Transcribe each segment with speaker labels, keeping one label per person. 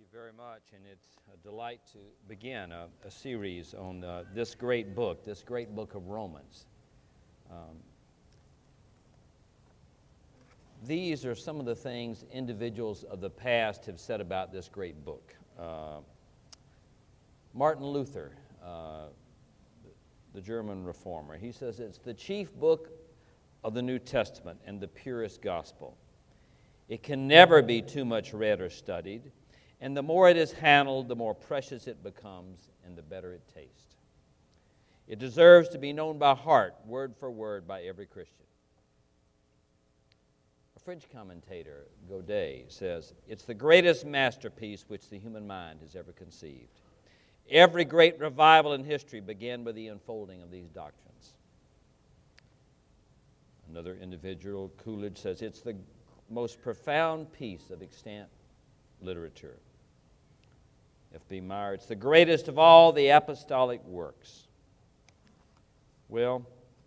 Speaker 1: you very much, and it's a delight to begin a series on this great book of Romans. These are some of the things individuals of the past have said about this great book. Martin Luther, the German reformer, he says it's the chief book of the New Testament and the purest gospel. It can never be too much read or studied, and the more it is handled, the more precious it becomes, and the better it tastes. It deserves to be known by heart, word for word, by every Christian. A French commentator, Godet, says, it's the greatest masterpiece which the human mind has ever conceived. Every great revival in history began with the unfolding of these doctrines. Another individual, Coolidge, says, it's the most profound piece of extant literature. F.B. Meyer, it's the greatest of all the apostolic works. Well,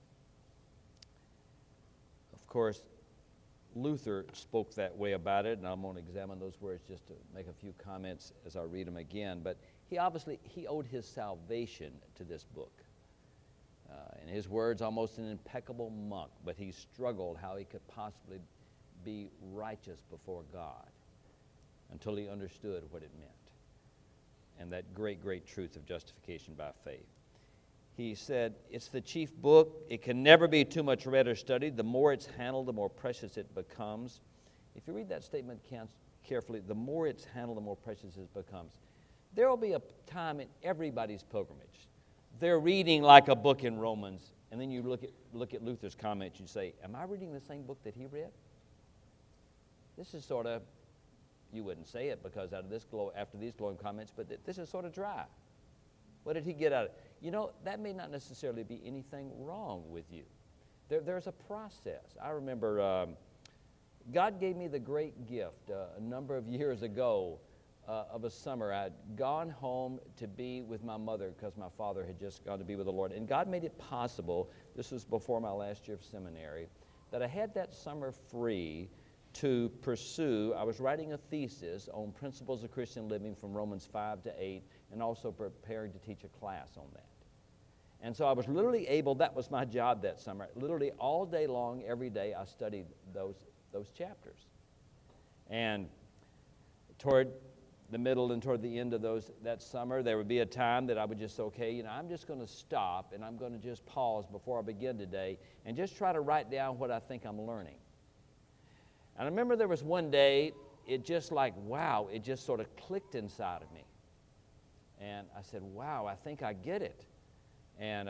Speaker 1: of course, Luther spoke that way about it, and I'm going to examine those words just to make a few comments as I read them again. But he owed his salvation to this book. In his words, almost an impeccable monk, but he struggled how he could possibly be righteous before God until he understood what it meant and that great, great truth of justification by faith. He said, it's the chief book. It can never be too much read or studied. The more it's handled, the more precious it becomes. If you read that statement carefully, the more it's handled, the more precious it becomes. There will be a time in everybody's pilgrimage. They're reading like a book in Romans, and then you look at Luther's comments, you say, am I reading the same book that he read? This is sort of, you wouldn't say it because after these glowing comments, but this is sort of dry. What did he get out of it? You know, that may not necessarily be anything wrong with you. There's a process. I remember God gave me the great gift a number of years ago of a summer. I'd gone home to be with my mother because my father had just gone to be with the Lord. And God made it possible, this was before my last year of seminary, that I had that summer free to pursue. I was writing a thesis on principles of Christian living from Romans 5 to 8, and also preparing to teach a class on that. And so I was literally able, that was my job that summer, literally all day long, every day, I studied those chapters. And toward the middle and toward the end of that summer, there would be a time that I would just say, okay, I'm just going to stop, and I'm going to just pause before I begin today, and just try to write down what I think I'm learning. And I remember there was one day, it just sort of clicked inside of me. And I said, wow, I think I get it. And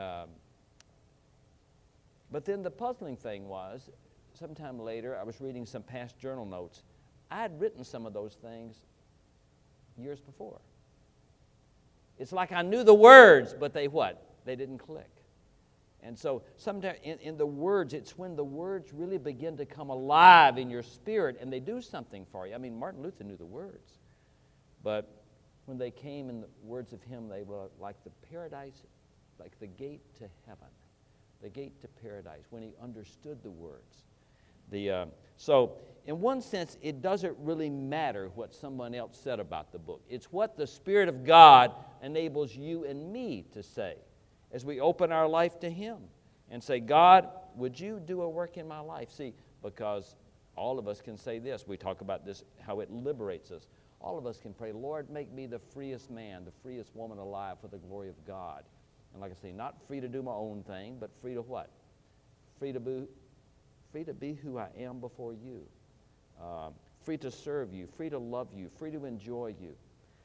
Speaker 1: but then the puzzling thing was, sometime later, I was reading some past journal notes. I had written some of those things years before. It's like I knew the words, but they didn't click. And so sometimes in the words, it's when the words really begin to come alive in your spirit and they do something for you. I mean, Martin Luther knew the words. But when they came in the words of him, they were like the paradise, like the gate to heaven, the gate to paradise, when he understood the words. So in one sense, it doesn't really matter what someone else said about the book. It's what the Spirit of God enables you and me to say as we open our life to him and say, God, would you do a work in my life? See, because all of us can say this. We talk about this, how it liberates us. All of us can pray, Lord, make me the freest man, the freest woman alive for the glory of God. And like I say, not free to do my own thing, but free to what? Free to be who I am before you. Free to serve you, free to love you, free to enjoy you.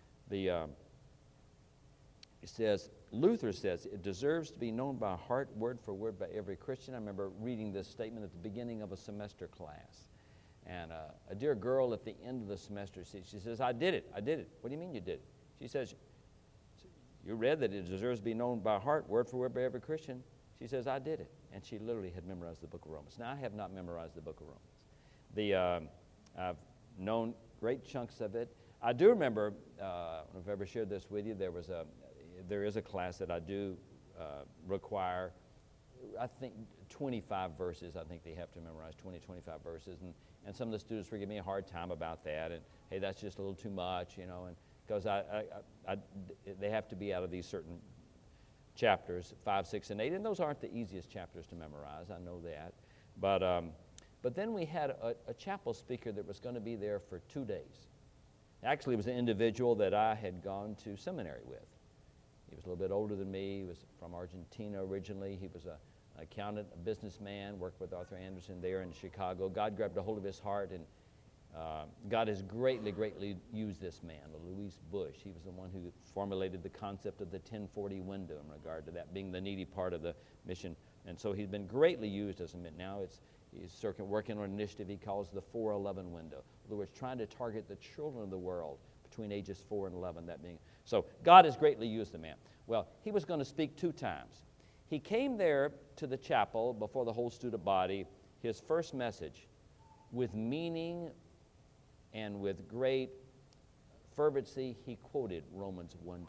Speaker 1: Luther says, it deserves to be known by heart, word for word, by every Christian. I remember reading this statement at the beginning of a semester class. And a dear girl at the end of the semester, she says, I did it. What do you mean you did it? She says, you read that it deserves to be known by heart, word for word, by every Christian. She says, I did it. And she literally had memorized the book of Romans. Now, I have not memorized the book of Romans. I've known great chunks of it. I do remember, I don't know if I've ever shared this with you, there is a class that I do require, I think 25 verses. I think they have to memorize 25 verses. And some of the students were giving me a hard time about that. And, hey, that's just a little too much, because they have to be out of these certain chapters, 5, 6, and 8, and those aren't the easiest chapters to memorize, I know that. But then we had a chapel speaker that was going to be there for 2 days. Actually, it was an individual that I had gone to seminary with. He was a little bit older than me. He was from Argentina originally. He was an accountant, a businessman, worked with Arthur Andersen there in Chicago. God grabbed a hold of his heart, and God has greatly, greatly used this man, Louis Bush. He was the one who formulated the concept of the 1040 window in regard to that being the needy part of the mission. And so he's been greatly used as a man. Now he's working on an initiative he calls the 411 window. In other words, trying to target the children of the world between ages 4 and 11. So God has greatly used the man. Well, he was going to speak 2 times. He came there to the chapel before the whole student body. His first message, with meaning and with great fervency, he quoted Romans 1-8.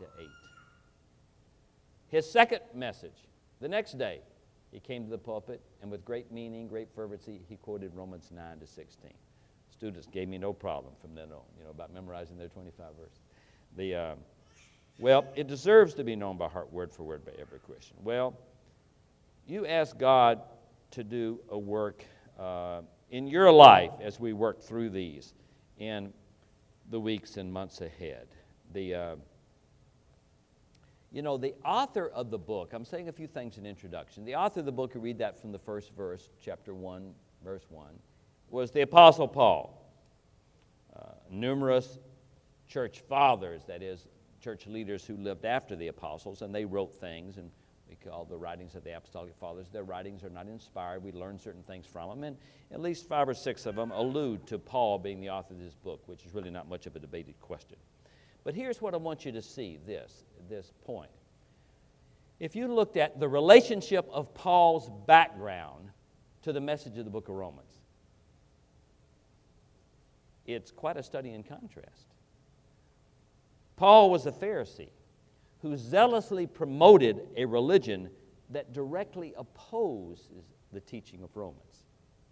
Speaker 1: His second message, the next day, he came to the pulpit, and with great meaning, great fervency, he quoted Romans 9-16. Students gave me no problem from then on, about memorizing their 25 verses. Well, it deserves to be known by heart, word for word, by every Christian. Well, you ask God to do a work in your life as we work through these in the weeks and months ahead. The author of the book, I'm saying a few things in introduction. The author of the book, you read that from the first verse, chapter 1, verse 1, was the Apostle Paul. Numerous church fathers, that is, church leaders who lived after the apostles, and they wrote things, and we call the writings of the apostolic fathers. Their writings are not inspired. We learn certain things from them, and at least 5 or 6 of them allude to Paul being the author of this book, which is really not much of a debated question. But here's what I want you to see, this point. If you looked at the relationship of Paul's background to the message of the book of Romans, it's quite a study in contrast. Paul was a Pharisee who zealously promoted a religion that directly opposes the teaching of Romans.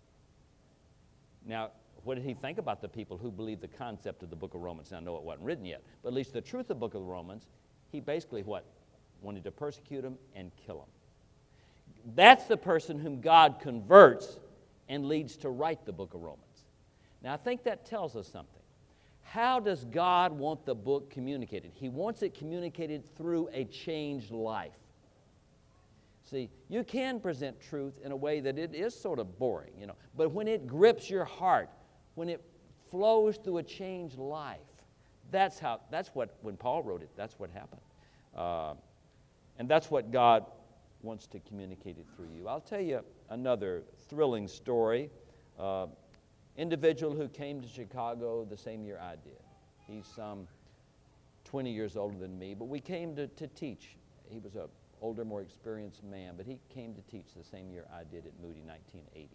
Speaker 1: Now, what did he think about the people who believed the concept of the book of Romans? Now, I know it wasn't written yet, but at least the truth of the book of Romans, he basically wanted to persecute them and kill them. That's the person whom God converts and leads to write the book of Romans. Now, I think that tells us something. How does God want the book communicated? He wants it communicated through a changed life. See, you can present truth in a way that it is sort of boring, but when it grips your heart, when it flows through a changed life, when Paul wrote it, that's what happened. And that's what God wants to communicate it through you. I'll tell you another thrilling story. Individual who came to Chicago the same year I did. He's some 20 years older than me, but we came to teach. He was an older, more experienced man, but he came to teach the same year I did at Moody, 1980.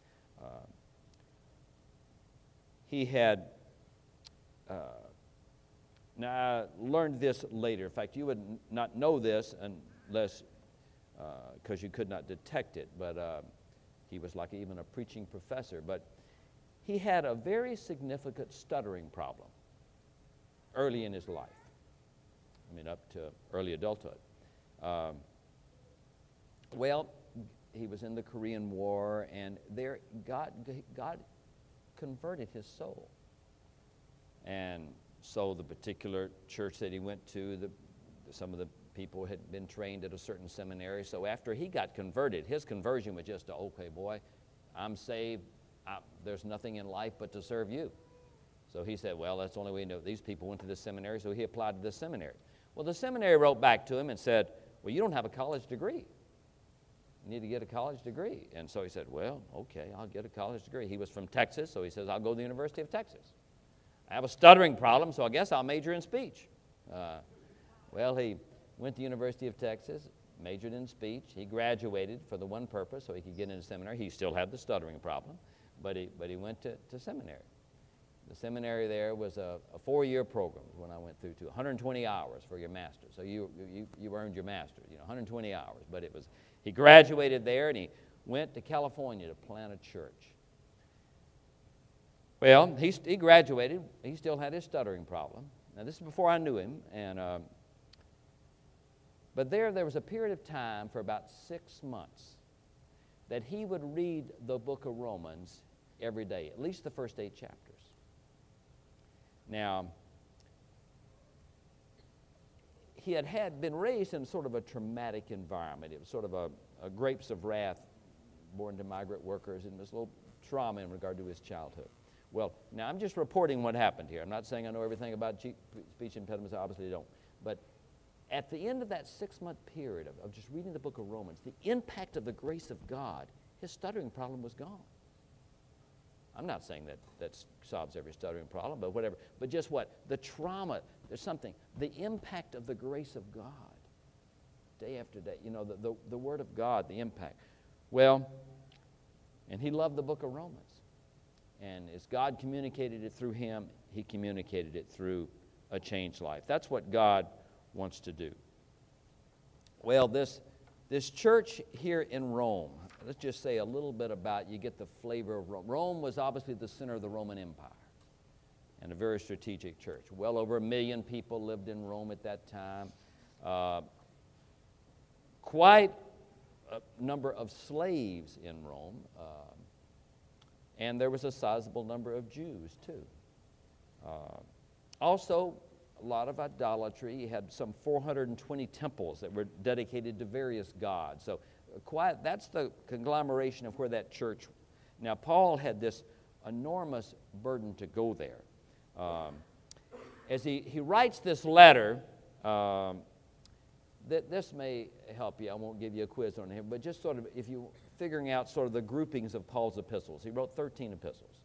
Speaker 1: He had, now I learned this later. In fact, you would not know this unless, because you could not detect it, but he was like even a preaching professor, but he had a very significant stuttering problem early in his life. Up to early adulthood. He was in the Korean War, and there God converted his soul. And so the particular church that he went to, some of the people had been trained at a certain seminary. So after he got converted, his conversion was just, okay, boy, I'm saved. There's nothing in life but to serve you. So he said, well, that's the only way to know. These people went to this seminary, so he applied to this seminary. Well, the seminary wrote back to him and said, well, you don't have a college degree. You need to get a college degree. And so he said, well, okay, I'll get a college degree. He was from Texas, so he says, I'll go to the University of Texas. I have a stuttering problem, so I guess I'll major in speech. He went to the University of Texas, majored in speech. He graduated for the one purpose, so he could get into seminary. He still had the stuttering problem. But he went to seminary. The seminary there was a 4-year program when I went through to 120 hours for your master's. So you earned your master's, 120 hours. But he graduated there, and he went to California to plant a church. Well, he graduated. He still had his stuttering problem. Now, this is before I knew him, but there was a period of time for about 6 months that he would read the book of Romans every day, at least the first 8 chapters. Now, he had been raised in sort of a traumatic environment. It was sort of a grapes of wrath born to migrant workers, and this little trauma in regard to his childhood. Well, now I'm just reporting what happened here. I'm not saying I know everything about speech impediments. I obviously don't. But at the end of that 6-month period of just reading the book of Romans, the impact of the grace of God, his stuttering problem was gone. I'm not saying that solves every stuttering problem, but whatever. But just what? The trauma, there's something. The impact of the grace of God, day after day. You know, the Word of God, the impact. Well, and he loved the book of Romans. And as God communicated it through him, he communicated it through a changed life. That's what God wants to do. Well, this church here in Rome, let's just say a little bit about, you get the flavor of Rome. Rome was obviously the center of the Roman Empire and a very strategic church. Well over 1 million people lived in Rome at that time. Quite a number of slaves in Rome. And there was a sizable number of Jews, too. Also, a lot of idolatry. You had some 420 temples that were dedicated to various gods. So that's the conglomeration of where that church. Now, Paul had this enormous burden to go there. As he writes this letter, this may help you. I won't give you a quiz on it, but just sort of if you figuring out sort of the groupings of Paul's epistles. He wrote 13 epistles.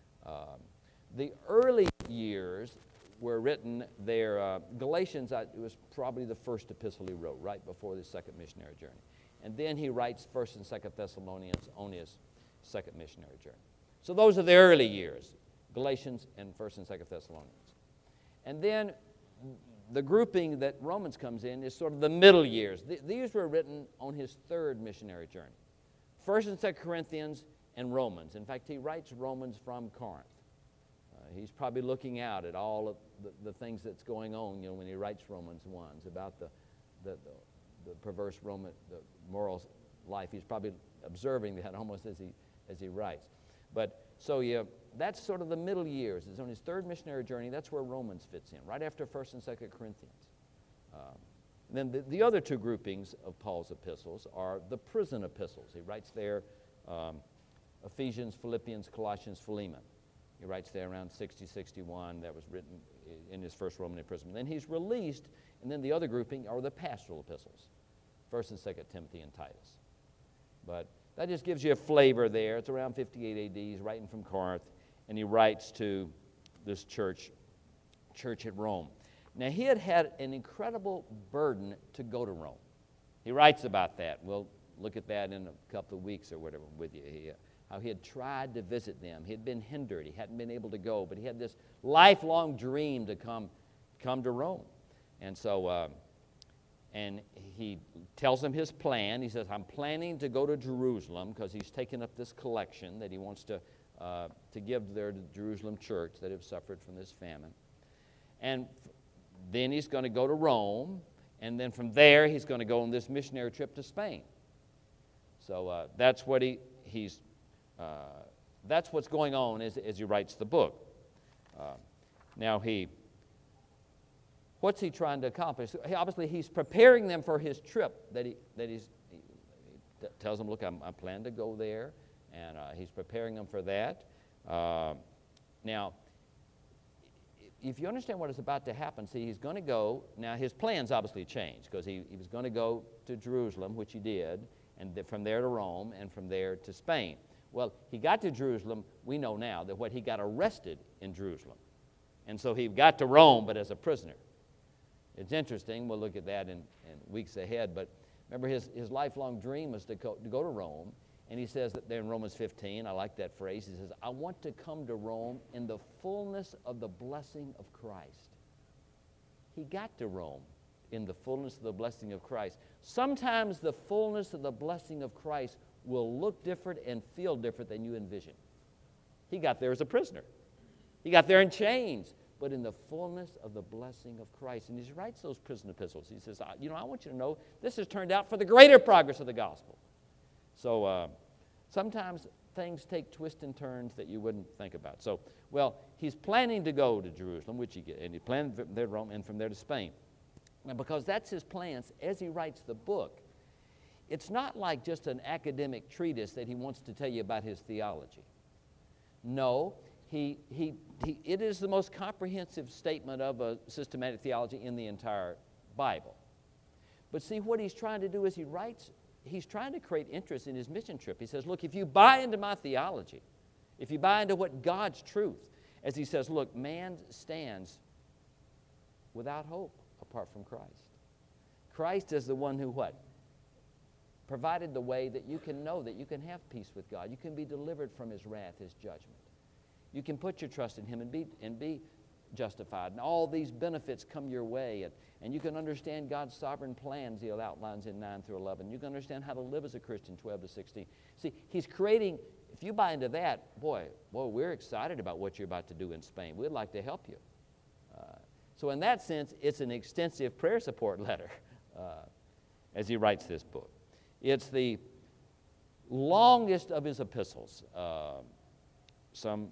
Speaker 1: The early years were written there. Galatians, it was probably the first epistle he wrote, right before the second missionary journey. And then he writes 1st and 2nd Thessalonians on his second missionary journey. So those are the early years, Galatians and 1st and 2nd Thessalonians. And then the grouping that Romans comes in is sort of the middle years. These were written on his third missionary journey. 1st and 2nd Corinthians and Romans. In fact, he writes Romans from Corinth. He's probably looking out at all of the things that's going on, when he writes Romans 1 about the perverse Roman, the moral life. He's probably observing that almost as he writes. But so that's sort of the middle years. It's on his third missionary journey. That's where Romans fits in, right after 1st and 2nd Corinthians. Then the other two groupings of Paul's epistles are the prison epistles. He writes there Ephesians, Philippians, Colossians, Philemon. He writes there around 60, 61. That was written in his first Roman imprisonment. Then he's released, and then the other grouping are the pastoral epistles, 1st and 2nd Timothy and Titus. But that just gives you a flavor there. It's around 58 AD. He's writing from Corinth, and he writes to this church at Rome. Now, he had an incredible burden to go to Rome. He writes about that. We'll look at that in a couple of weeks or whatever with you. How he had tried to visit them. He had been hindered. He hadn't been able to go, but he had this lifelong dream to come to Rome. And so, and he tells them his plan. He says, I'm planning to go to Jerusalem because he's taken up this collection that he wants to give there to the Jerusalem church that have suffered from this famine. And then he's going to go to Rome, and then from there he's going to go on this missionary trip to Spain. So that's what that's what's going on as he writes the book. Now what's he trying to accomplish? Obviously, he's preparing them for his trip he tells them, look, I plan to go there, and he's preparing them for that. Now, if you understand what is about to happen, see, he's going to go. Now, his plans obviously changed because he was going to go to Jerusalem, which he did, and from there to Rome, and from there to Spain. Well, he got to Jerusalem. We know now that he got arrested in Jerusalem. And so he got to Rome, but as a prisoner. It's interesting. We'll look at that in weeks ahead. But remember, his lifelong dream was to go to Rome. And he says that there in Romans 15, I like that phrase. He says, I want to come to Rome in the fullness of the blessing of Christ. He got to Rome in the fullness of the blessing of Christ. Sometimes the fullness of the blessing of Christ will look different and feel different than you envision. He got there as a prisoner. He got there in chains. but in the fullness of the blessing of Christ. And he writes those prison epistles. He says, I want you to know this has turned out for the greater progress of the gospel. So sometimes things take twists and turns that you wouldn't think about. So, well, he's planning to go to Jerusalem, and he planned there to Rome, and from there to Spain. And because that's his plans, as he writes the book, it's not like just an academic treatise that he wants to tell you about his theology. No, it is the most comprehensive statement of a systematic theology in the entire Bible. But see, what he's trying to do is he's trying to create interest in his mission trip. He says, look, if you buy into my theology, if you buy into what God's truth, as he says, look, man stands without hope apart from Christ. Christ is the one who what? Provided the way that you can know that you can have peace with God. You can be delivered from his wrath, his judgment. You can put your trust in him and be justified. And all these benefits come your way. And you can understand God's sovereign plans he outlines in 9 through 11. You can understand how to live as a Christian, 12 to 16. See, he's creating, if you buy into that, boy, we're excited about what you're about to do in Spain. We'd like to help you. So in that sense, it's an extensive prayer support letter as he writes this book. It's the longest of his epistles, some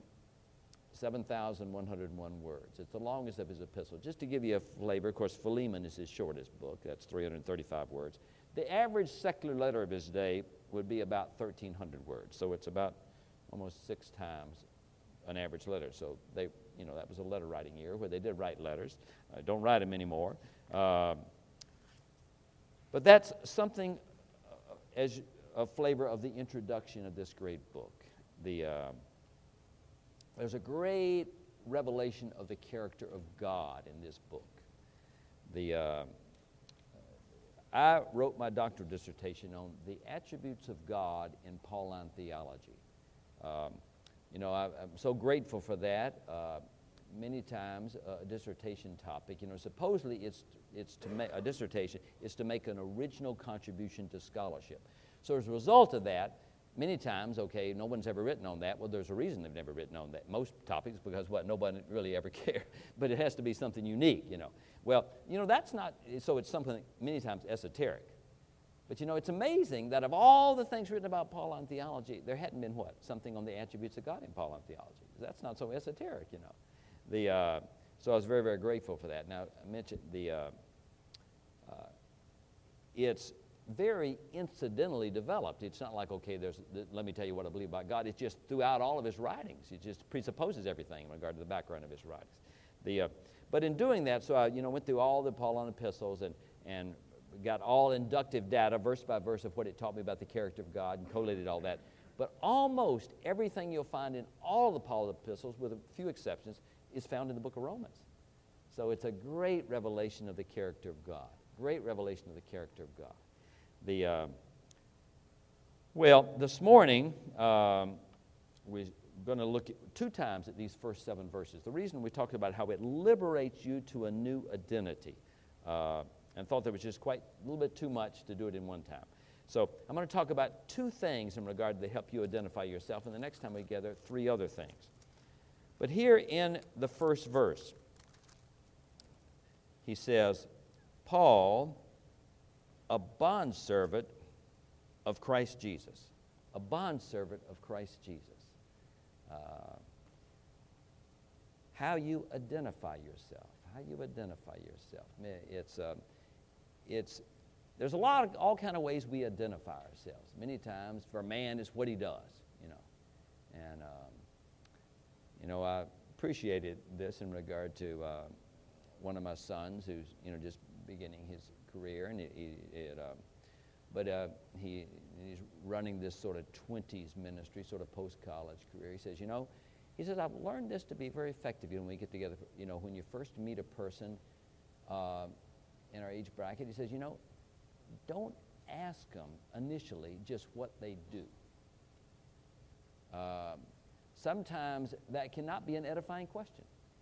Speaker 1: 7,101 words. It's the longest of his epistles. Just to give you a flavor, of course, Philemon is his shortest book. That's 335 words. The average secular letter of his day would be about 1,300 words. So it's about almost 6 times an average letter. So that was a letter writing year where they did write letters. Don't write them anymore. But that's something as a flavor of the introduction of this great book. There's a great revelation of the character of God in this book. I wrote my doctoral dissertation on the attributes of God in Pauline theology. I'm so grateful for that. Many times a dissertation topic, supposedly a dissertation is to make an original contribution to scholarship. So as a result of that, many times, no one's ever written on that. Well, there's a reason they've never written on that. Most topics, because nobody really ever cared. But it has to be something unique, Well, that's not, so it's something many times esoteric. But, it's amazing that of all the things written about Pauline theology, there hadn't been what? Something on the attributes of God in Pauline theology. That's not so esoteric, So I was very, very grateful for that. Now, I mentioned it's very incidentally developed. It's not like, let me tell you what I believe about God. It's just throughout all of his writings. It just presupposes everything in regard to the background of his writings. But in doing that, so I went through all the Pauline epistles and got all inductive data, verse by verse, of what it taught me about the character of God and collated all that. But almost everything you'll find in all the Pauline epistles, with a few exceptions, is found in the book of Romans. So it's a great revelation of the character of God. Great revelation of the character of God. This morning, we're going to look at 2 times at these first 7 verses. The reason we talked about how it liberates you to a new identity, and thought that was just quite a little bit too much to do it in one time. So I'm going to talk about 2 things in regard to help you identify yourself, and the next time we gather, 3 other things. But here in the first verse, he says, Paul, a bondservant of Christ Jesus. A bondservant of Christ Jesus. How you identify yourself. How you identify yourself. There's all kind of ways we identify ourselves. Many times, for a man, it's what he does, And, I appreciated this in regard to one of my sons who's, just beginning his career, and he's running this sort of 20s ministry, sort of post-college career. He says, I've learned this to be very effective when we get together. When you first meet a person in our age bracket, he says, don't ask them initially just what they do. Sometimes that cannot be an edifying question.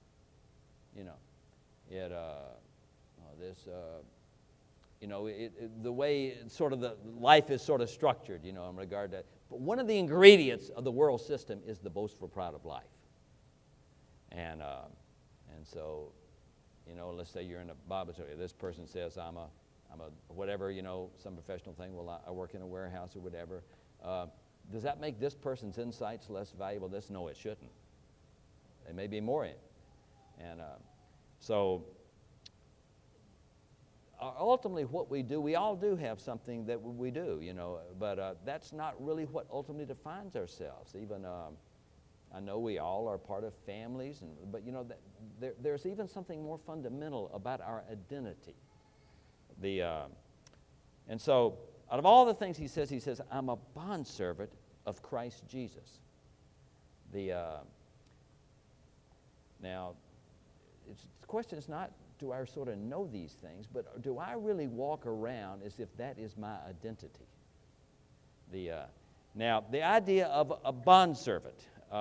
Speaker 1: The way sort of the life is sort of structured, in regard to. But one of the ingredients of the world system is the boastful pride of life, and And so, let's say you're in a Bible study. This person says, I'm a whatever, some professional thing. Well, I work in a warehouse or whatever. Does that make this person's insights less valuable? No, it shouldn't. They may be more in. And so ultimately what we do, we all do have something that we do, but that's not really what ultimately defines ourselves. Even I know we all are part of families, but there's even something more fundamental about our identity. And so out of all the things he says, I'm a bondservant of Christ Jesus. Now, the question is not, do I sort of know these things, but do I really walk around as if that is my identity? Now, the idea of a bondservant.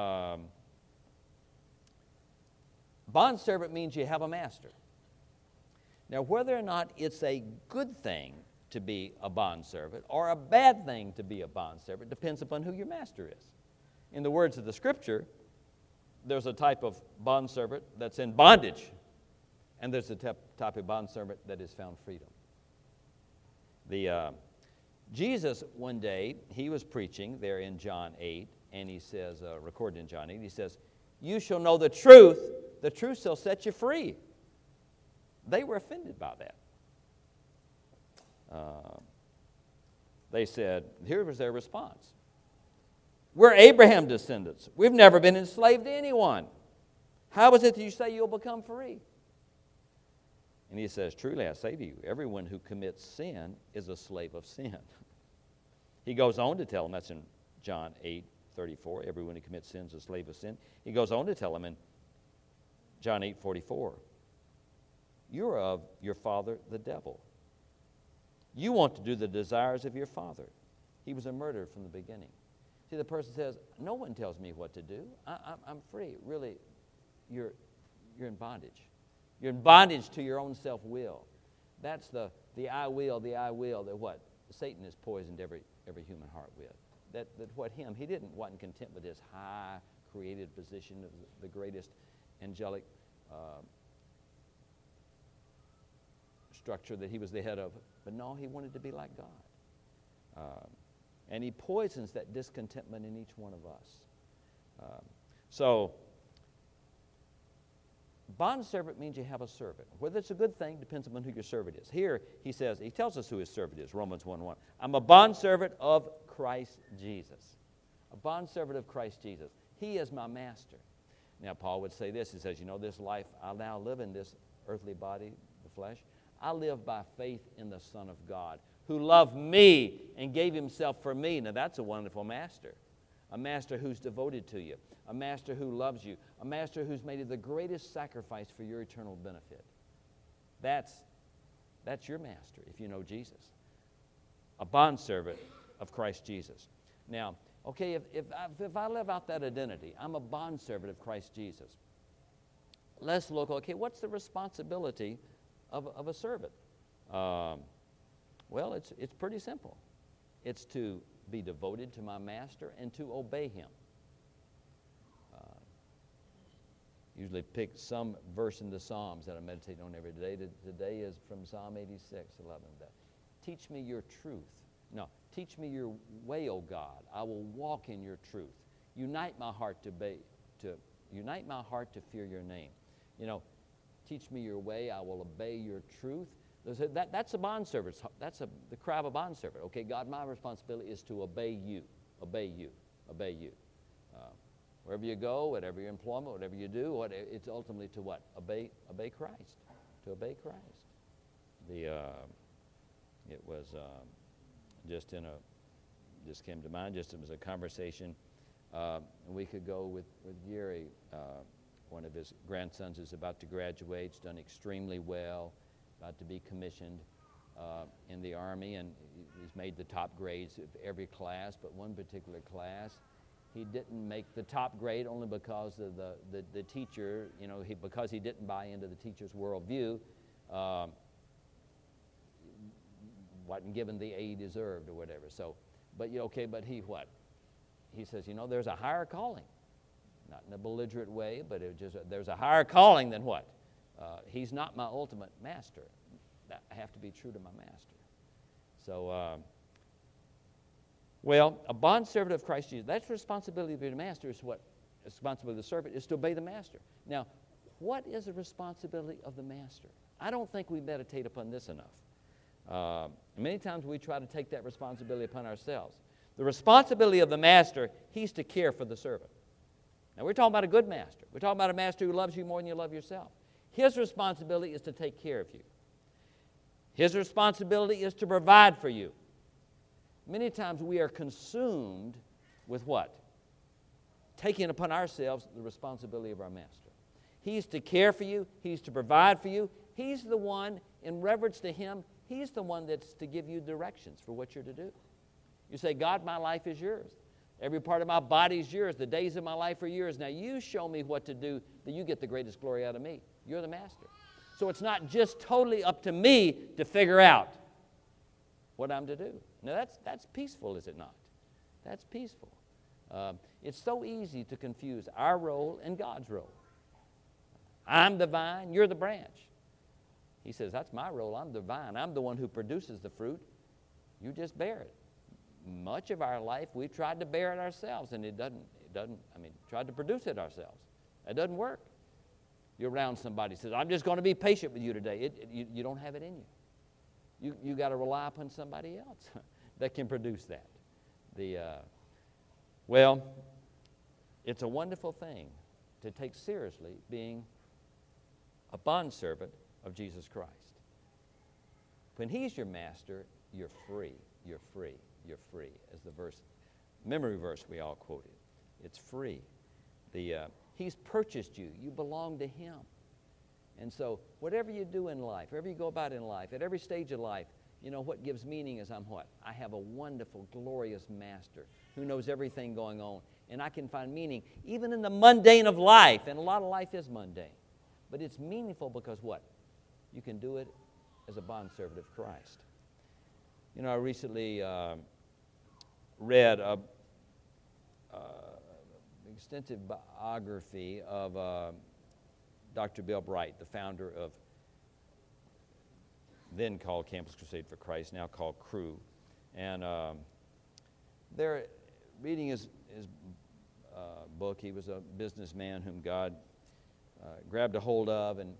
Speaker 1: Bondservant means you have a master. Now, whether or not it's a good thing to be a bondservant or a bad thing to be a bondservant depends upon who your master is. In the words of the Scripture, there's a type of bondservant that's in bondage, and there's a type of bondservant that has found freedom. Jesus, one day, he was preaching there in John 8, and he says, recorded in John 8, he says, you shall know the truth shall set you free. They were offended by that. They said, here was their response. We're Abraham's descendants. We've never been enslaved to anyone. How is it that you say you'll become free? And he says, truly I say to you, everyone who commits sin is a slave of sin. He goes on to tell them, that's in John 8:34, everyone who commits sin is a slave of sin. He goes on to tell them in John 8:44, you're of your father, the devil. You want to do the desires of your father. He was a murderer from the beginning. See, the person says, no one tells me what to do. I'm free. Really, you're in bondage. You're in bondage to your own self-will. That's the I will, that what? Satan has poisoned every human heart with. That what he wasn't content with his high created position of the greatest angelic structure that he was the head of. But no, he wanted to be like God. And he poisons that discontentment in each one of us. So, bondservant means you have a servant. Whether it's a good thing depends upon who your servant is. Here, he tells us who his servant is, Romans 1:1. I'm a bondservant of Christ Jesus. A bondservant of Christ Jesus. He is my master. Now, Paul would say this. He says, this life I now live in, this earthly body, the flesh, I live by faith in the Son of God, who loved me and gave himself for me. Now, that's a wonderful master. A master who's devoted to you. A master who loves you. A master who's made the greatest sacrifice for your eternal benefit. That's your master, if you know Jesus. A bondservant of Christ Jesus. Now, okay, if I live out that identity, I'm a bondservant of Christ Jesus. Let's look, okay, what's the responsibility of a servant? Well, it's pretty simple. It's to be devoted to my master and to obey him. Usually pick some verse in the Psalms that I meditate on every day. Today is from Psalm 86:11. Teach me your truth. No, teach me your way, O God. I will walk in your truth. Unite my heart to fear your name. Teach me your way. I will obey your truth. That's a bondservant. That's the cry of a bondservant. Okay, God, my responsibility is to obey you. Obey you. Obey you. Wherever you go, whatever your employment, whatever you do, it's ultimately to what? Obey Christ. To obey Christ. It was just came to mind. It was a conversation a week ago with Gary. One of his grandsons is about to graduate. He's done extremely well. About to be commissioned in the Army, and he's made the top grades of every class, but one particular class, he didn't make the top grade only because of the teacher, because he didn't buy into the teacher's worldview, wasn't given the A he deserved or whatever. So, but he what? He says, there's a higher calling. Not in a belligerent way, but there's a higher calling than what? He's not my ultimate master. I have to be true to my master. So, a bondservant of Christ Jesus, that's the responsibility of your master. Is what the responsibility of the servant is to obey the master. Now, what is the responsibility of the master? I don't think we meditate upon this enough. Many times we try to take that responsibility upon ourselves. The responsibility of the master, he's to care for the servant. Now, we're talking about a good master. We're talking about a master who loves you more than you love yourself. His responsibility is to take care of you. His responsibility is to provide for you. Many times we are consumed with what? Taking upon ourselves the responsibility of our master. He's to care for you. He's to provide for you. He's the one, in reverence to him, he's the one that's to give you directions for what you're to do. You say, God, my life is yours. Every part of my body is yours. The days of my life are yours. Now you show me what to do, that you get the greatest glory out of me. You're the master. So it's not just totally up to me to figure out what I'm to do. Now that's peaceful, is it not? That's peaceful. It's so easy to confuse our role and God's role. I'm the vine, you're the branch. He says, that's my role. I'm the vine. I'm the one who produces the fruit. You just bear it. Much of our life, we've tried to bear it ourselves, and tried to produce it ourselves. It doesn't work. You're around somebody who says, I'm just going to be patient with you today. You don't have it in you. You got to rely upon somebody else that can produce that. It's a wonderful thing to take seriously being a bondservant of Jesus Christ. When he's your master, you're free. You're free. You're free, as the memory verse we all quoted. It's free. He's purchased you. You belong to him. And so whatever you do in life, wherever you go about in life, at every stage of life, what gives meaning is I have a wonderful, glorious master who knows everything going on. And I can find meaning even in the mundane of life. And a lot of life is mundane. But it's meaningful because what? You can do it as a bondservant of Christ. I recently read an extensive biography of Dr. Bill Bright, the founder of then called Campus Crusade for Christ, now called Cru. And they're reading his book. He was a businessman whom God grabbed a hold of, and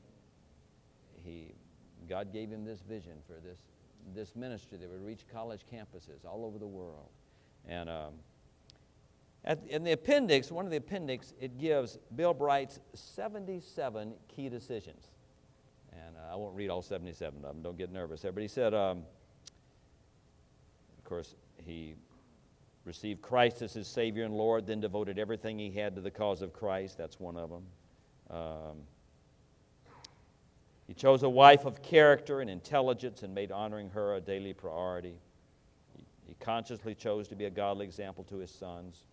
Speaker 1: God gave him this vision for this ministry that would reach college campuses all over the world. And in the appendix, one of the appendix, it gives Bill Bright's 77 key decisions. And I won't read all 77 of them. Don't get nervous there. But he said, of course, he received Christ as his Savior and Lord, then devoted everything he had to the cause of Christ. That's one of them. He chose a wife of character and intelligence and made honoring her a daily priority. He consciously chose to be a godly example to his sons.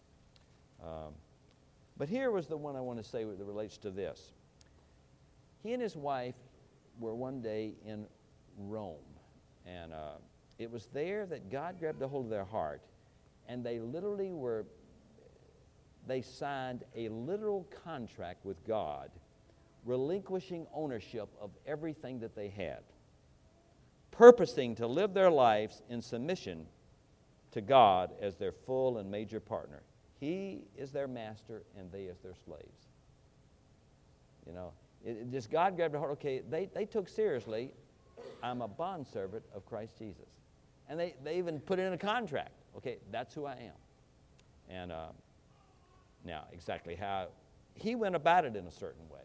Speaker 1: But here was the one I want to say that relates to this. He and his wife were one day in Rome, and it was there that God grabbed a hold of their heart, and they signed a literal contract with God, relinquishing ownership of everything that they had, purposing to live their lives in submission to God as their full and major partner. He is their master, and they as their slaves. Just God grabbed a hold. Okay, they took seriously, I'm a bondservant of Christ Jesus. And they even put it in a contract. Okay, that's who I am. And now, exactly how he went about it in a certain way.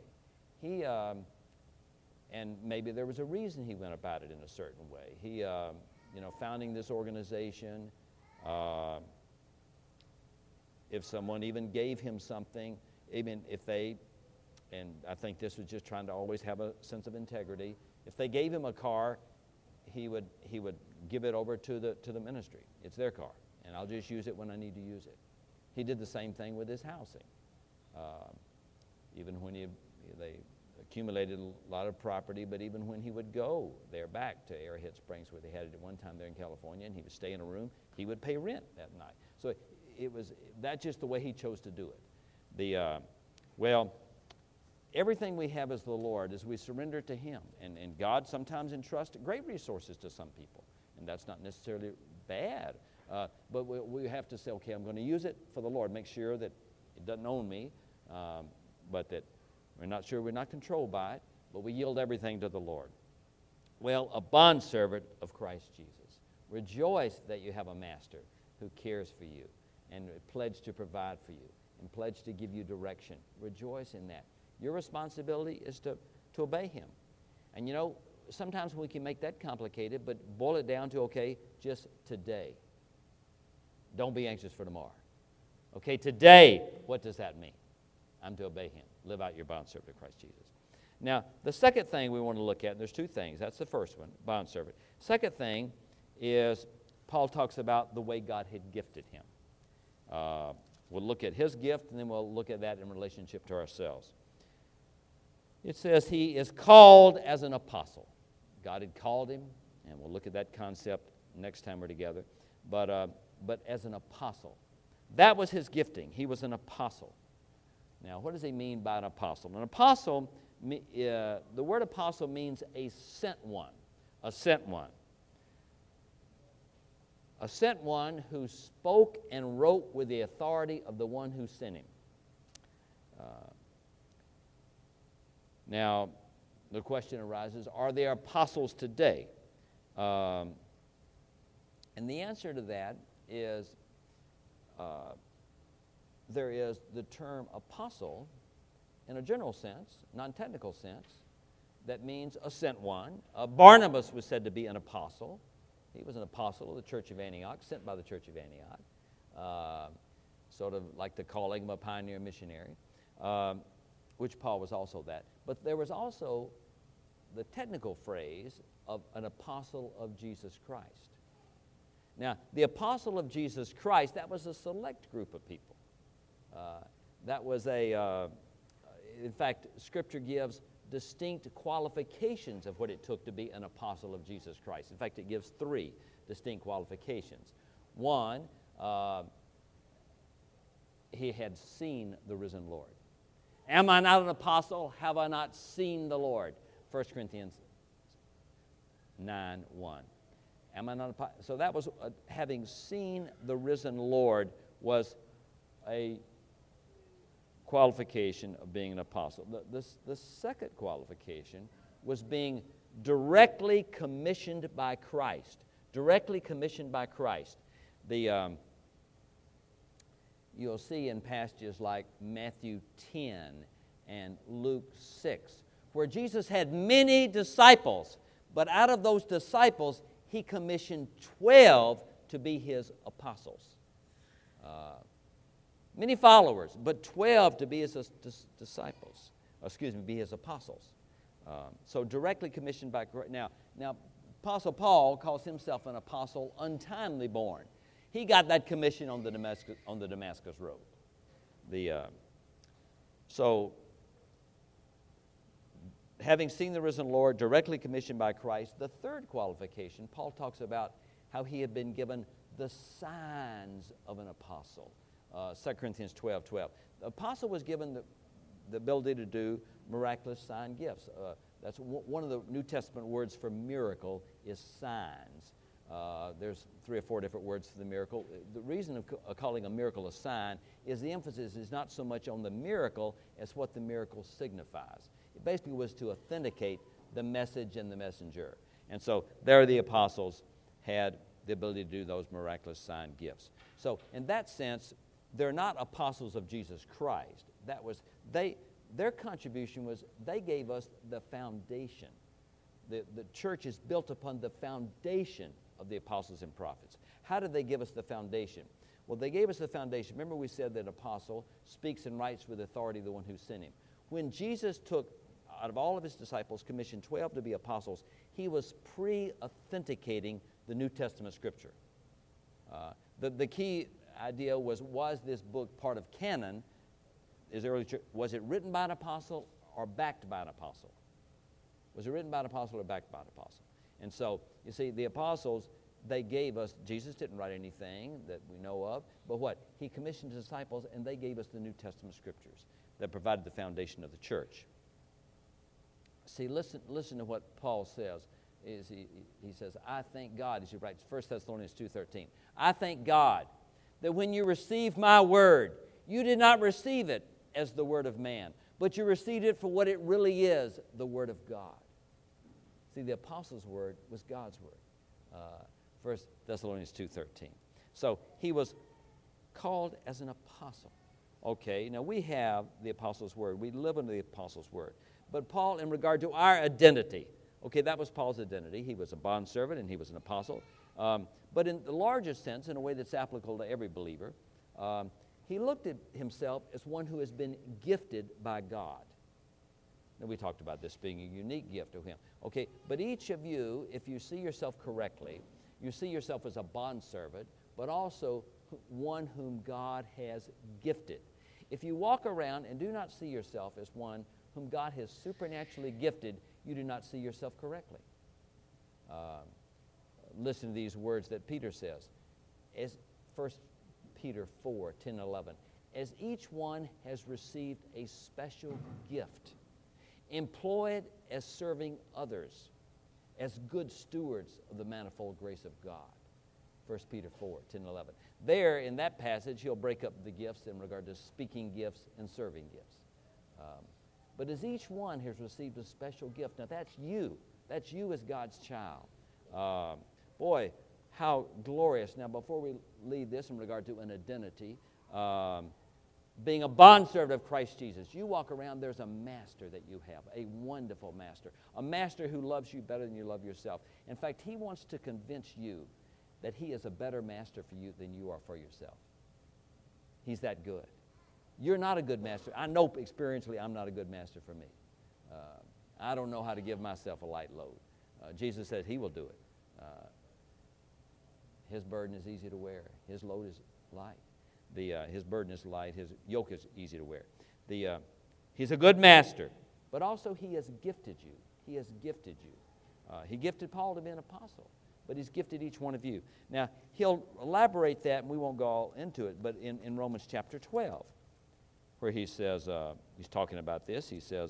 Speaker 1: And maybe there was a reason he went about it in a certain way. He, founding this organization, if someone even gave him something, even if they, and I think this was just trying to always have a sense of integrity, if they gave him a car, he would give it over to the ministry. It's their car, and I'll just use it when I need to use it. He did the same thing with his housing. Even when they accumulated a lot of property, but even when he would go there back to Arrowhead Springs, where they had it at one time there in California, and he would stay in a room, he would pay rent that night. So that's just the way he chose to do it. Well, everything we have is the Lord as we surrender to Him. And God sometimes entrusts great resources to some people. And that's not necessarily bad. But we have to say, okay, I'm going to use it for the Lord. Make sure that it doesn't own me, but that we're not controlled by it, but we yield everything to the Lord. Well, a bondservant of Christ Jesus. Rejoice that you have a master who cares for you and pledged to provide for you and pledged to give you direction. Rejoice in that. Your responsibility is to obey Him. And sometimes we can make that complicated, but boil it down to, okay, just today. Don't be anxious for tomorrow. Okay, today, what does that mean? I'm to obey Him. Live out your bondservant of Christ Jesus. Now, the second thing we want to look at, and there's two things. That's the first one, bondservant. Second thing is Paul talks about the way God had gifted him. We'll look at his gift, and then we'll look at that in relationship to ourselves. It says he is called as an apostle. God had called him, and we'll look at that concept next time we're together. But as an apostle. That was his gifting. He was an apostle. Now, what does he mean by an apostle? An apostle, the word apostle means a sent one. A sent one. A sent one who spoke and wrote with the authority of the one who sent him. Now, the question arises, are there apostles today? And the answer to that is there is the term apostle in a general sense, non-technical sense, that means a sent one. Barnabas was said to be an apostle. He was an apostle of the Church of Antioch, sent by the Church of Antioch, sort of like the calling of a pioneer missionary, which Paul was also that. But there was also the technical phrase of an apostle of Jesus Christ. Now, the apostle of Jesus Christ, that was a select group of people. That was in fact, Scripture gives distinct qualifications of what it took to be an apostle of Jesus Christ. In fact, it gives 3 distinct qualifications. One, he had seen the risen Lord. Am I not an apostle? Have I not seen the Lord? 1 Corinthians 9:1. Am I not an apostle? So that was, having seen the risen Lord was a qualification of being an apostle. The second qualification was being directly commissioned by Christ. Directly commissioned by Christ. You'll see in passages like Matthew 10 and Luke 6, where Jesus had many disciples, but out of those disciples, he commissioned 12 to be his apostles. Many followers, but 12 to be his disciples. Be his apostles. So directly commissioned by Christ. Now, Apostle Paul calls himself an apostle untimely born. He got that commission on the Damascus Road. So, having seen the risen Lord, directly commissioned by Christ, the third qualification, Paul talks about how he had been given the signs of an apostle. 2 Corinthians 12:12. The apostle was given the ability to do miraculous sign gifts. That's one of the New Testament words for miracle is signs. There's 3 or 4 different words for the miracle. The reason of calling a miracle a sign is the emphasis is not so much on the miracle as what the miracle signifies. It basically was to authenticate the message and the messenger. And so there the apostles had the ability to do those miraculous sign gifts. So in that sense, they're not apostles of Jesus Christ. That was their contribution was they gave us the foundation. The church is built upon the foundation of the apostles and prophets. How did they give us the foundation? Well, they gave us the foundation. Remember we said that apostle speaks and writes with authority of the one who sent him. When Jesus took, out of all of his disciples, commissioned 12 to be apostles, he was pre-authenticating the New Testament Scripture. The key idea was this book part of canon? Was it written by an apostle or backed by an apostle? Was it written by an apostle or backed by an apostle? And so, you see, the apostles they gave us, Jesus didn't write anything that we know of, but what? He commissioned his disciples, and they gave us the New Testament scriptures that provided the foundation of the church. See, listen to what Paul says. He says, I thank God, as he writes 1 Thessalonians 2:13, I thank God that when you received my word, you did not receive it as the word of man, but you received it for what it really is, the word of God. See, the apostles' word was God's word. 1 Thessalonians 2:13. So he was called as an apostle. Okay, now we have the apostles' word. We live under the apostles' word. But Paul, in regard to our identity, okay, that was Paul's identity. He was a bondservant and he was an apostle. But in the larger sense, in a way that's applicable to every believer, he looked at himself as one who has been gifted by God. Now, we talked about this being a unique gift to him. Okay, but each of you, if you see yourself correctly, you see yourself as a bondservant, but also one whom God has gifted. If you walk around and do not see yourself as one whom God has supernaturally gifted, you do not see yourself correctly. Listen to these words that Peter says. As 1 Peter 4:10, 11. As each one has received a special gift, employ it as serving others, as good stewards of the manifold grace of God. 1 Peter 4:10, 11. There, in that passage, he'll break up the gifts in regard to speaking gifts and serving gifts. But as each one has received a special gift, now that's you. That's you as God's child. Boy, how glorious. Now, before we leave this in regard to an identity, being a bondservant of Christ Jesus, you walk around, there's a master that you have, a wonderful master, a master who loves you better than you love yourself. In fact, he wants to convince you that he is a better master for you than you are for yourself. He's that good. You're not a good master. I know experientially I'm not a good master for me. I don't know how to give myself a light load. Jesus said he will do it. His burden is easy to wear. His load is light. His burden is light. His yoke is easy to wear. He's a good master, but also he has gifted you. He has gifted you. He gifted Paul to be an apostle, but he's gifted each one of you. Now, he'll elaborate that, and we won't go all into it, but in Romans chapter 12, where he says, he's talking about this, he says,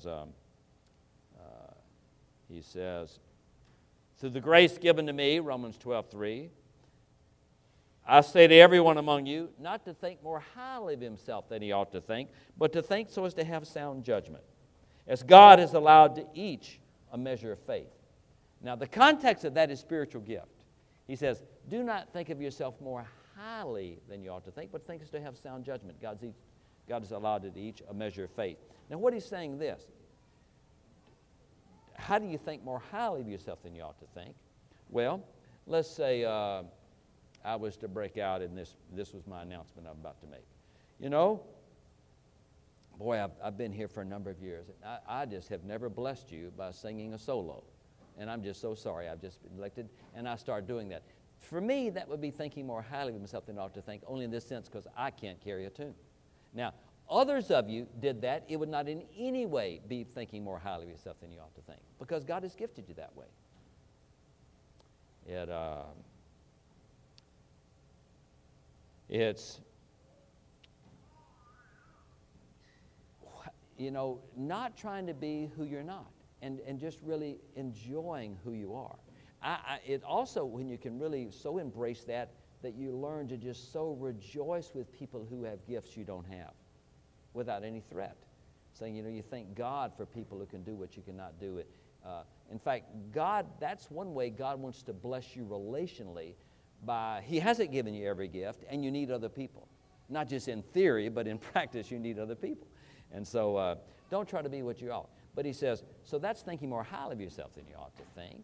Speaker 1: through the grace given to me, Romans 12:3, I say to everyone among you, not to think more highly of himself than he ought to think, but to think so as to have sound judgment, as God has allowed to each a measure of faith. Now, the context of that is spiritual gift. He says, do not think of yourself more highly than you ought to think, but think as to have sound judgment. God has allowed to each a measure of faith. Now, what he's saying this, how do you think more highly of yourself than you ought to think? Well, let's say I was to break out in this was my announcement I'm about to make. You know, boy, I've been here for a number of years. I just have never blessed you by singing a solo. And I'm just so sorry. I've just been elected, and I start doing that. For me, that would be thinking more highly of myself than I ought to think, only in this sense because I can't carry a tune. Now, others of you did that. It would not in any way be thinking more highly of yourself than you ought to think, because God has gifted you that way. It's, you know, not trying to be who you're not, and just really enjoying who you are. It also, when you can really so embrace that you learn to just so rejoice with people who have gifts you don't have without any threat. Saying, you know, you thank God for people who can do what you cannot do. In fact, God, that's one way God wants to bless you relationally. He hasn't given you every gift, and you need other people. Not just in theory, but in practice, you need other people. And so don't try to be what you are. But he says, so that's thinking more highly of yourself than you ought to think.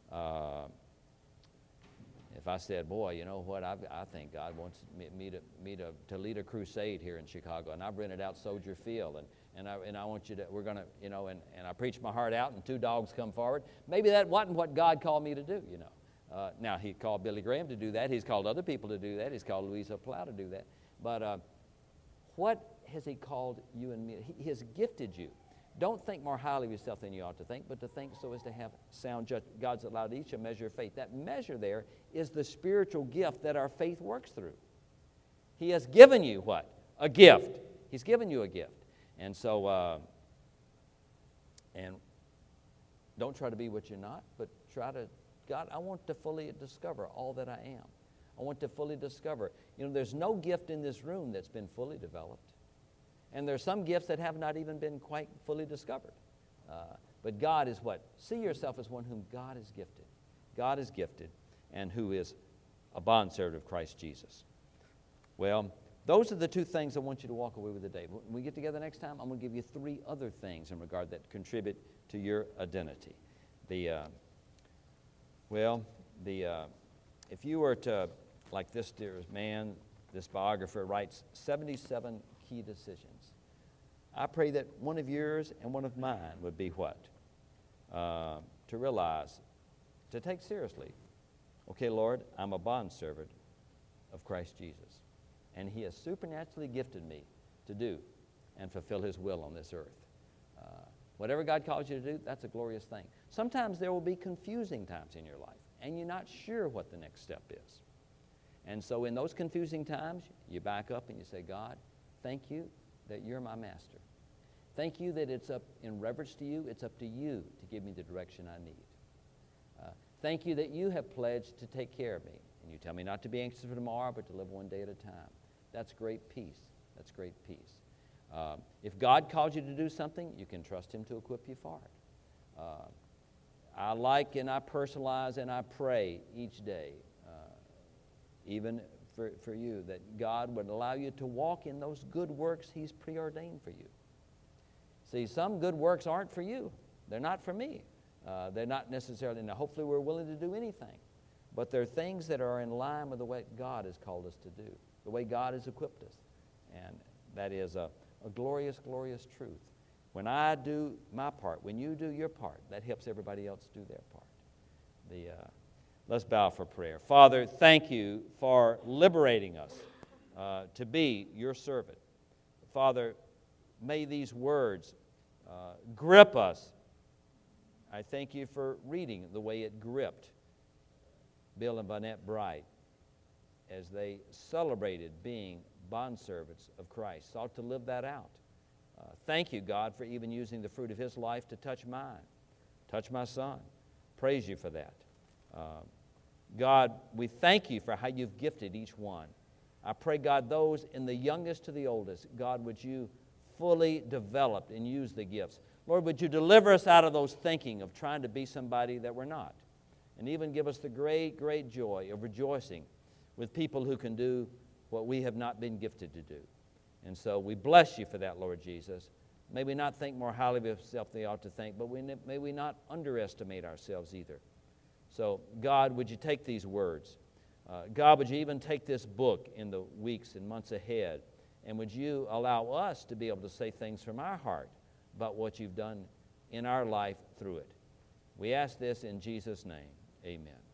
Speaker 1: If I said, boy, you know what, I think God wants me to lead a crusade here in Chicago, and I've rented out Soldier Field, and I want you to, we're going to, you know, and I preach my heart out, and 2 dogs come forward. Maybe that wasn't what God called me to do, you know. Now, he called Billy Graham to do that. He's called other people to do that. He's called Louisa Plow to do that. But what has he called you and me? He has gifted you. Don't think more highly of yourself than you ought to think, but to think so as to have sound judgment. God's allowed each a measure of faith. That measure there is the spiritual gift that our faith works through. He has given you what? A gift. He's given you a gift. And so, and don't try to be what you're not, but try to, God, I want to fully discover all that I am. I want to fully discover. There's no gift in this room that's been fully developed. And there's some gifts that have not even been quite fully discovered. But God is what? See yourself as one whom God has gifted. God is gifted, and who is a bondservant of Christ Jesus. Well, those are the two things I want you to walk away with today. When we get together next time, I'm going to give you 3 other things in regard that contribute to your identity. If you were to, like this dear man, this biographer writes 77 key decisions. I pray that one of yours and one of mine would be what? To realize, to take seriously, okay, Lord, I'm a bondservant of Christ Jesus. And He has supernaturally gifted me to do and fulfill His will on this earth. Whatever God calls you to do, that's a glorious thing. Sometimes there will be confusing times in your life, and you're not sure what the next step is. And so in those confusing times, you back up and you say, God, thank you that you're my master. Thank you that it's up in reverence to you, it's up to you to give me the direction I need. Thank you that you have pledged to take care of me. And you tell me not to be anxious for tomorrow, but to live one day at a time. That's great peace. That's great peace. If God calls you to do something, you can trust Him to equip you for it. I like and I personalize and I pray each day, even for you, that God would allow you to walk in those good works He's preordained for you. See, some good works aren't for you. They're not for me. They're not necessarily, now hopefully we're willing to do anything. But they're things that are in line with the way God has called us to do, the way God has equipped us. And that is a glorious, glorious truth. When I do my part, when you do your part, that helps everybody else do their part. Let's bow for prayer. Father, thank you for liberating us to be your servant. Father, may these words grip us. I thank you for reading the way it gripped Bill and Bonette Bright as they celebrated being bondservants of Christ, sought to live that out. Thank you, God, for even using the fruit of His life to touch mine, touch my son. Praise you for that. God, we thank you for how you've gifted each one. I pray, God, those in the youngest to the oldest, God, would you fully develop and use the gifts. Lord, would you deliver us out of those thinking of trying to be somebody that we're not, and even give us the great, great joy of rejoicing with people who can do what we have not been gifted to do. And so we bless you for that, Lord Jesus. May we not think more highly of ourselves than we ought to think, but may we not underestimate ourselves either. So, God, would you take these words? God, would you even take this book in the weeks and months ahead, and would you allow us to be able to say things from our heart about what you've done in our life through it? We ask this in Jesus' name. Amen.